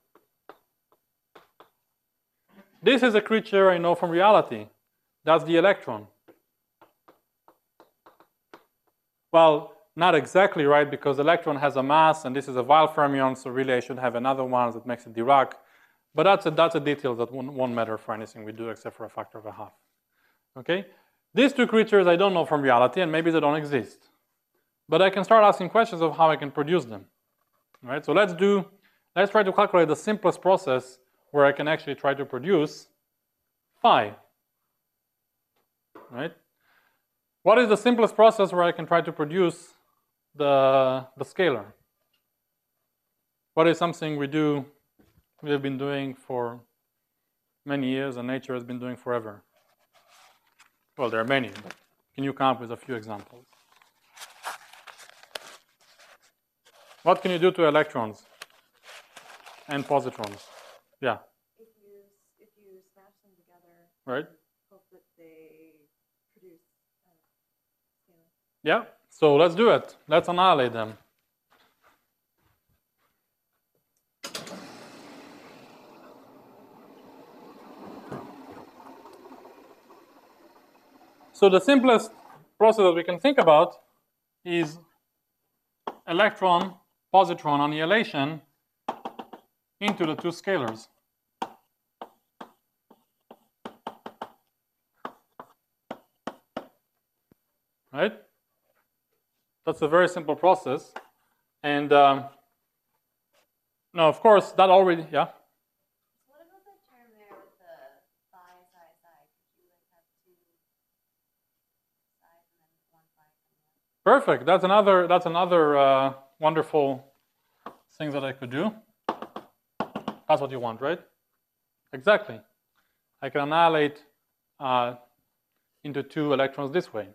This is a creature I know from reality. That's the electron. Well, not exactly right because the electron has a mass and this is a Weyl fermion, so really I should have another one that makes it Dirac. But that's a, that's a detail that won't, won't matter for anything we do except for a factor of a half. Okay? These two creatures I don't know from reality and maybe they don't exist. But I can start asking questions of how I can produce them. All right? So let's do, let's try to calculate the simplest process where I can actually try to produce phi. Right? What is the simplest process where I can try to produce the, the scalar? What is something we do, we have been doing for many years and nature has been doing forever? Well, there are many, but can you come up with a few examples? What can you do to electrons and positrons? Yeah. If you if you smash them together, Right. hope that they produce a scalar. Yeah. So let's do it. Let's annihilate them. So the simplest process that we can think about is electron positron annihilation into the two scalars. Right? That's a very simple process. And um, now, of course, that already, yeah? What about the term there with the phi, psi, psi? Could you like have two sides and then one phi coming out? Perfect. That's another, that's another uh, wonderful thing that I could do. That's what you want, right? Exactly. I can annihilate uh, into two electrons this way.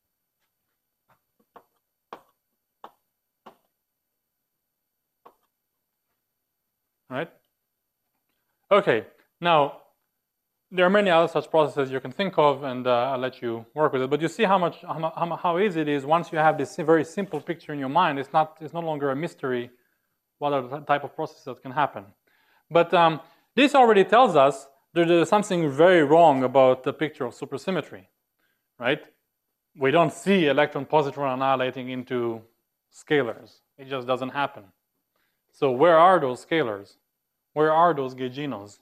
Right? Okay. Now, there are many other such processes you can think of, and uh, I'll let you work with it. But you see how much, how, how, how easy it is once you have this very simple picture in your mind. It's not, it's no longer a mystery what are the type of processes that can happen. But um, this already tells us that there's something very wrong about the picture of supersymmetry, right? We don't see electron-positron annihilating into scalars. It just doesn't happen. So where are those scalars? Where are those gauginos?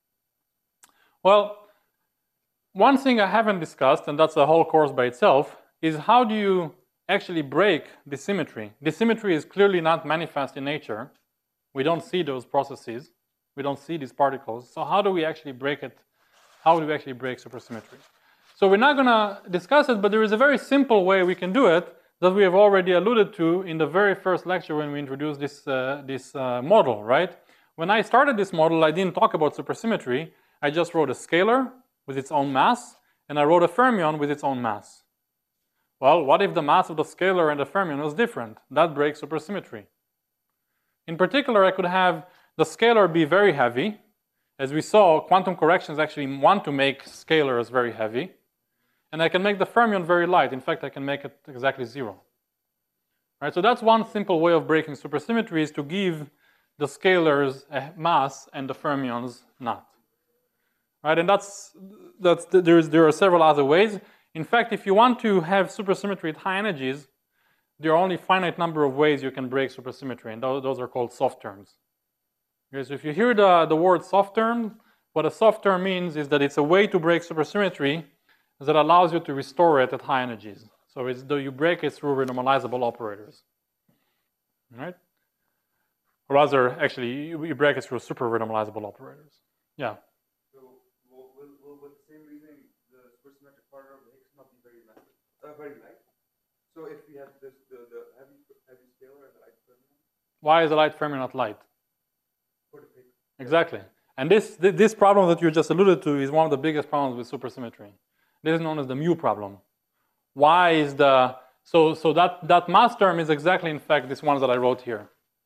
Well, one thing I haven't discussed, and that's a whole course by itself, is how do you actually break this symmetry? This symmetry is clearly not manifest in nature. We don't see those processes. We don't see these particles. So how do we actually break it? How do we actually break supersymmetry? So we're not going to discuss it, but there is a very simple way we can do it that we have already alluded to in the very first lecture when we introduced this, uh, this uh, model, right? When I started this model, I didn't talk about supersymmetry. I just wrote a scalar with its own mass, and I wrote a fermion with its own mass. Well, what if the mass of the scalar and the fermion was different? That breaks supersymmetry. In particular, I could have the scalar be very heavy. As we saw, quantum corrections actually want to make scalars very heavy. And I can make the fermion very light. In fact, I can make it exactly zero. Right, so that's one simple way of breaking supersymmetry, is to give the scalars a mass and the fermions not. Right, and that's, that's there's, there are several other ways. In fact, if you want to have supersymmetry at high energies, there are only a finite number of ways you can break supersymmetry, and those, those are called soft terms. Okay, so if you hear the, the word soft term, what a soft term means is that it's a way to break supersymmetry that allows you to restore it at high energies. So it's though you break it through renormalizable operators. All right? Or rather, actually, you, you break it through super renormalizable operators. Yeah. So will, will, will with the same reasoning, the supersymmetric part of the Higgs not be very light? Uh, very light. So if we have this, the, the heavy heavy scalar and the light fermion. Why is the light fermion not light? For the paper. Exactly. And this this problem that you just alluded to is one of the biggest problems with supersymmetry. This is known as the mu problem. Why is the so so that that mass term is exactly, in fact, this one that I wrote here.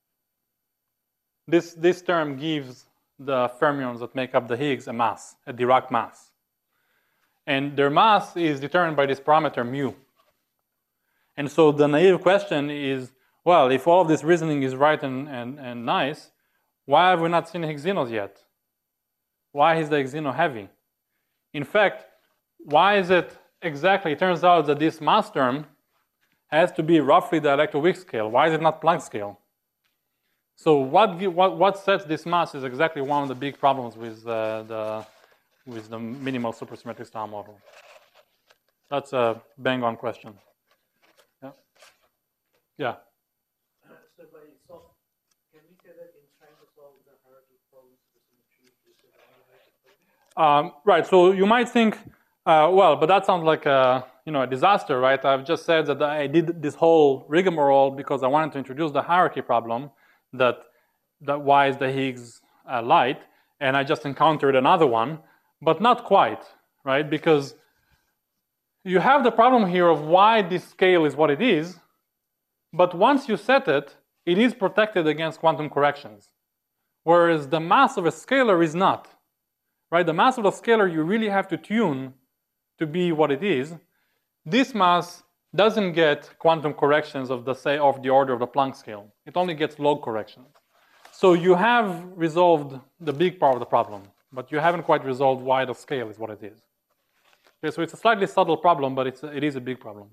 This this term gives the fermions that make up the Higgs a mass, a Dirac mass, and their mass is determined by this parameter mu. And so the naive question is, well, if all of this reasoning is right and and, and nice, why have we not seen Higgsino yet? Why is the Higgsino heavy? In fact, why is it exactly? It turns out that this mass term has to be roughly the electroweak scale. Why is it not Planck scale? So what, what, what sets this mass is exactly one of the big problems with, uh, the, with the minimal supersymmetric star model. That's a bang-on question. Yeah. Yeah. So by solve, can we say that in trying to solve the hierarchy problems for symmetry, this is a hierarchy problem? Um, right. So you might think, uh, well, but that sounds like a, you know, a disaster, right? I've just said that I did this whole rigmarole because I wanted to introduce the hierarchy problem, that that why is the Higgs uh, light, and I just encountered another one, but not quite, right? Because you have the problem here of why this scale is what it is, but once you set it, it is protected against quantum corrections, whereas the mass of a scalar is not, right? The mass of the scalar you really have to tune to be what it is. This mass doesn't get quantum corrections of the say of the order of the Planck scale. It only gets log corrections. So you have resolved the big part of the problem, but you haven't quite resolved why the scale is what it is. Okay, so it's a slightly subtle problem, but it's a, it is a big problem.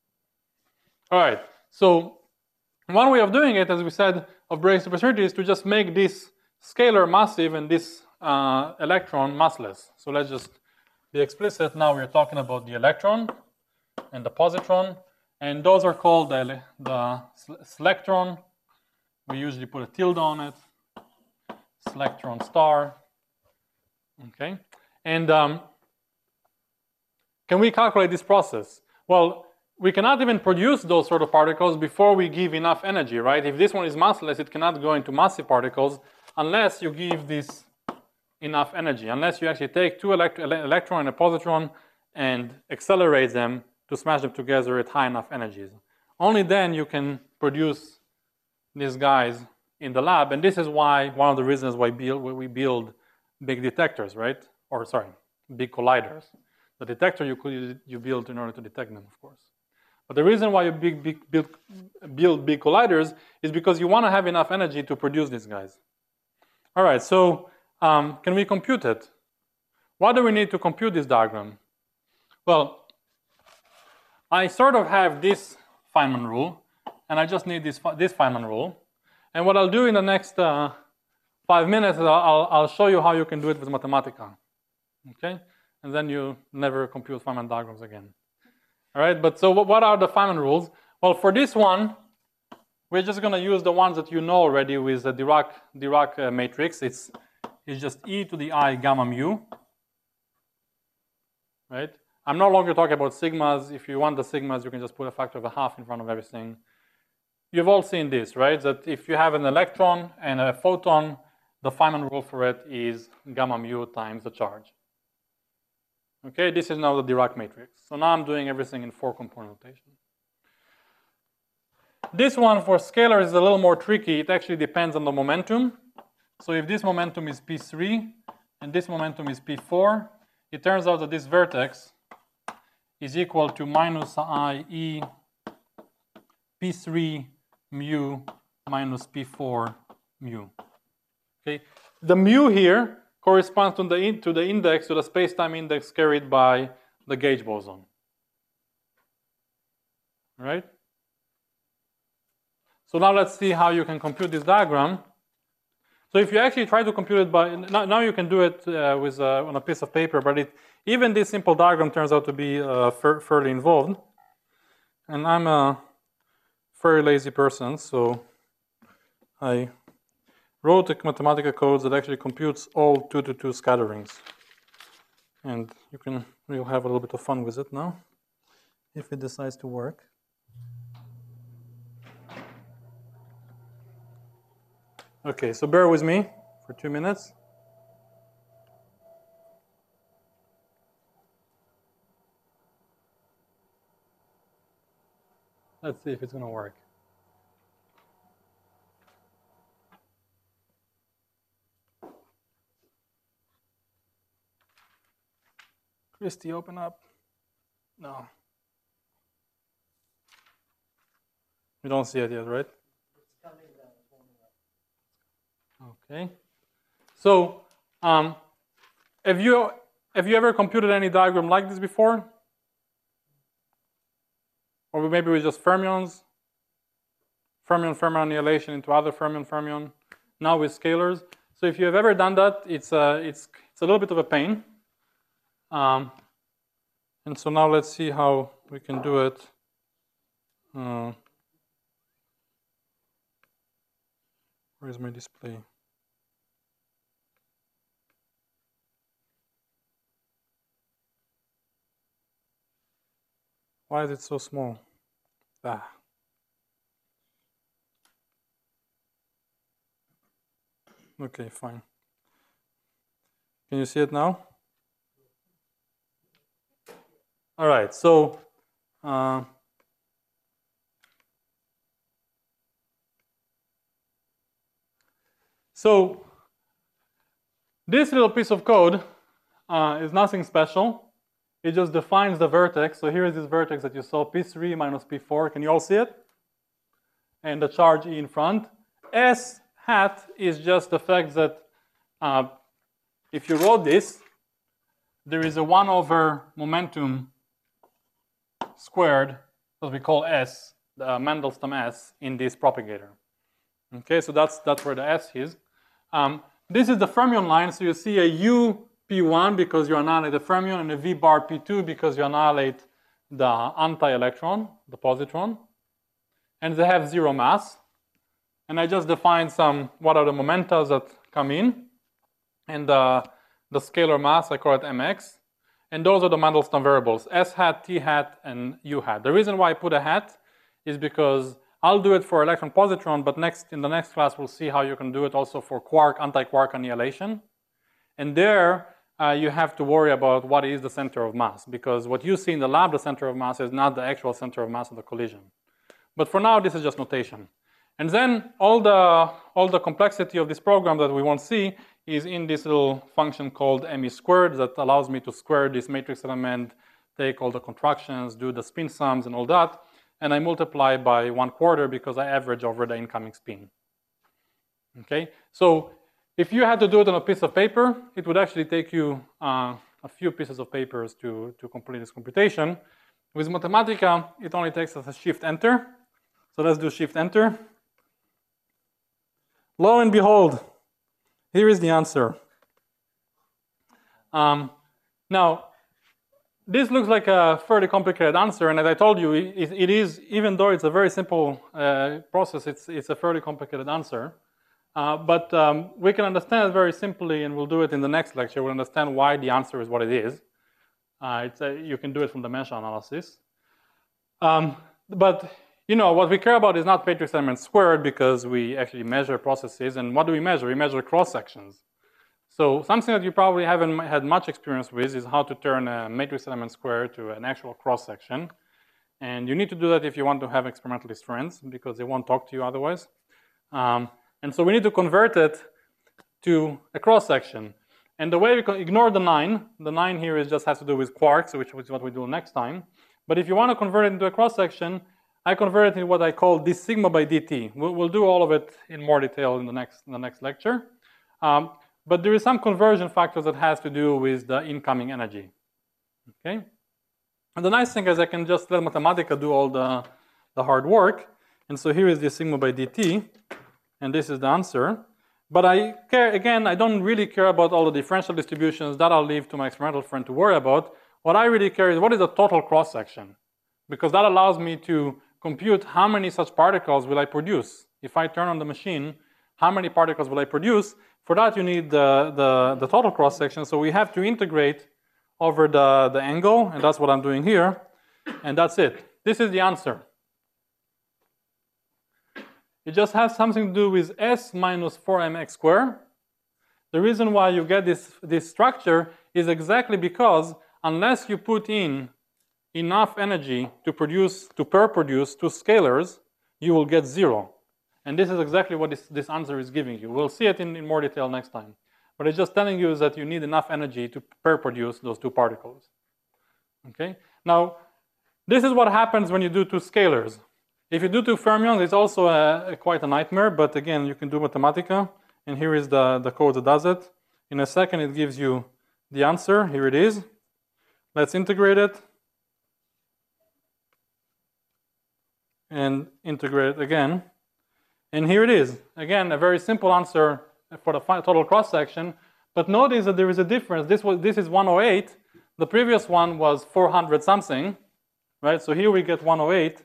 All right, so one way of doing it, as we said, of breaking supersymmetry is to just make this scalar massive and this uh, electron massless. So let's just be explicit. Now we're talking about the electron and the positron, and those are called the, the selectron. We usually put a tilde on it, selectron star. Okay, and um, can we calculate this process? Well, we cannot even produce those sort of particles before we give enough energy, right? If this one is massless, it cannot go into massive particles unless you give this enough energy, unless you actually take two elect electron and a positron and accelerate them to smash them together at high enough energies. Only then you can produce these guys in the lab, and this is why one of the reasons why build, we build big detectors, right? Or sorry, big colliders. The detector you could you build in order to detect them, of course. But the reason why you big, big, build, build big colliders is because you want to have enough energy to produce these guys. All right, so um, can we compute it? Why do we need to compute this diagram? Well, I sort of have this Feynman rule, and I just need this, this Feynman rule. And what I'll do in the next uh, five minutes, I'll, I'll show you how you can do it with Mathematica. Okay? And then you never compute Feynman diagrams again. All right, but so what are the Feynman rules? Well, for this one, we're just going to use the ones that you know already with the Dirac, Dirac uh, matrix. It's, it's just e to the I gamma mu. Right? I'm no longer talking about sigmas. If you want the sigmas, you can just put a factor of a half in front of everything. You've all seen this, right? That if you have an electron and a photon, the Feynman rule for it is gamma mu times the charge. Okay, this is now the Dirac matrix. So now I'm doing everything in four component notation. This one for scalar is a little more tricky. It actually depends on the momentum. So if this momentum is P three and this momentum is P four, it turns out that this vertex is equal to minus I E P three mu minus P four mu. Okay, the mu here corresponds to the, in, to the index, to the space-time index carried by the gauge boson. All right? So now let's see how you can compute this diagram. So if you actually try to compute it by, now, now you can do it uh, with, uh, on a piece of paper, but it, even this simple diagram turns out to be uh, fairly involved. And I'm a very lazy person, so I wrote a Mathematica code that actually computes all two to two scatterings. And you can, you'll have a little bit of fun with it now, if it decides to work. Okay, so bear with me for two minutes. Let's see if it's going to work. Christy, open up. No. You don't see it yet, right? Okay. So, um, have you, have you ever computed any diagram like this before? or maybe with just fermions, fermion fermion annihilation into other fermion fermion. Now with scalars. So if you have ever done that, it's a, it's, it's a little bit of a pain. Um, and so now let's see how we can do it. Uh, where's my display? Why is it so small? Ah. Okay, fine. Can you see it now? All right, so uh, so this little piece of code uh, is nothing special. It just defines the vertex. So here is this vertex that you saw, P three minus P four. Can you all see it? And the charge E in front. S hat is just the fact that uh, if you wrote this, there is a one over momentum squared that we call S, the Mandelstam S, in this propagator. Okay, so that's, that's where the S is. Um, this is the fermion line, so you see a U P one because you annihilate the fermion, and a V bar P two because you annihilate the anti-electron, the positron. And they have zero mass. And I just defined some, what are the momenta that come in. And uh, the scalar mass, I call it mx. And those are the Mandelstam variables, S hat, T hat, and U hat. The reason why I put a hat is because I'll do it for electron positron, but next in the next class we'll see how you can do it also for quark, anti-quark annihilation. And there uh, you have to worry about what is the center of mass, because what you see in the lab, the center of mass, is not the actual center of mass of the collision. But for now, this is just notation. And then all the, all the complexity of this program that we won't see is in this little function called M E squared that allows me to square this matrix element, take all the contractions, do the spin sums and all that, and I multiply by one quarter because I average over the incoming spin. Okay, so if you had to do it on a piece of paper, it would actually take you uh, a few pieces of papers to, to complete this computation. With Mathematica, it only takes us a shift enter. So let's do shift enter. Lo and behold, here is the answer. Um, now, this looks like a fairly complicated answer, and as I told you, it, it is, even though it's a very simple uh, process, it's, it's a fairly complicated answer. Uh, but um, we can understand it very simply, and we'll do it in the next lecture. We'll understand why the answer is what it is. Uh, it's a, you can do it from the mesh analysis. Um, but you know, what we care about is not matrix element squared because we actually measure processes. And what do we measure? We measure cross sections. So something that you probably haven't had much experience with is how to turn a matrix element squared to an actual cross section. And you need to do that if you want to have experimentalist friends because they won't talk to you otherwise. Um, and so we need to convert it to a cross section. And the way we can ignore the nine, the nine here is just has to do with quarks, which is what we do next time. But if you want to convert it into a cross section, I convert it in what I call d sigma by dt. We'll, we'll do all of it in more detail in the next, in the next lecture. Um, but there is some conversion factors that has to do with the incoming energy. Okay? And the nice thing is I can just let Mathematica do all the, the hard work. And so here is d sigma by dt. And this is the answer. But I care, again, I don't really care about all the differential distributions. That I'll leave to my experimental friend to worry about. What I really care is what is the total cross section? Because that allows me to compute how many such particles will I produce. If I turn on the machine, how many particles will I produce? For that, you need the, the, the total cross section. So we have to integrate over the, the angle, and that's what I'm doing here. And that's it. This is the answer. It just has something to do with S minus four m x squared. The reason why you get this, this structure is exactly because unless you put in enough energy to produce, to per produce two scalars, you will get zero. And this is exactly what this, this answer is giving you. We'll see it in, in more detail next time. But it's just telling you is that you need enough energy to per produce those two particles. Okay? Now, this is what happens when you do two scalars. If you do two fermions, it's also a, a quite a nightmare, but again, you can do Mathematica, and here is the, the code that does it. In a second, it gives you the answer. Here it is. Let's integrate it. and integrate it again. And here it is. Again, a very simple answer for the total cross-section. But notice that there is a difference. This, was, this is one oh eight. The previous one was four hundred something, right? So here we get one oh eight.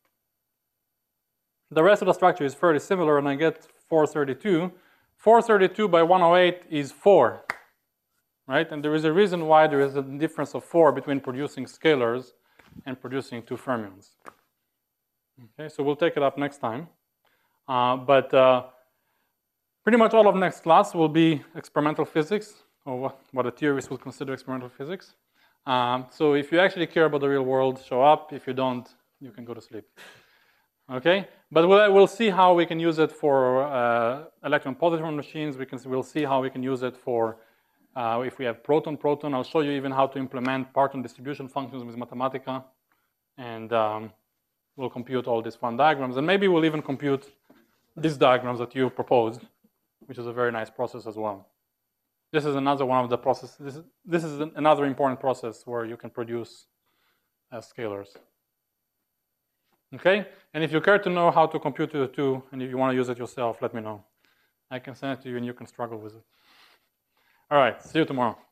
The rest of the structure is fairly similar, and I get four thirty-two. four thirty-two by one oh eight is four, right? And there is a reason why there is a difference of four between producing scalars and producing two fermions. Okay, so we'll take it up next time. Uh, but uh, pretty much all of next class will be experimental physics, or what, what a theorist would consider experimental physics. Um, so if you actually care about the real world, show up. If you don't, you can go to sleep. Okay, but we'll, we'll see how we can use it for uh, electron positron machines. We can, we'll see how we can use it for uh, if we have proton-proton. I'll show you even how to implement parton distribution functions with Mathematica. And um, we'll compute all these fun diagrams. And maybe we'll even compute these diagrams that you proposed, which is a very nice process as well. This is another one of the processes. This is, this is another important process where you can produce uh, scalars. Okay? And if you care to know how to compute the two, and if you want to use it yourself, let me know. I can send it to you and you can struggle with it. All right, see you tomorrow.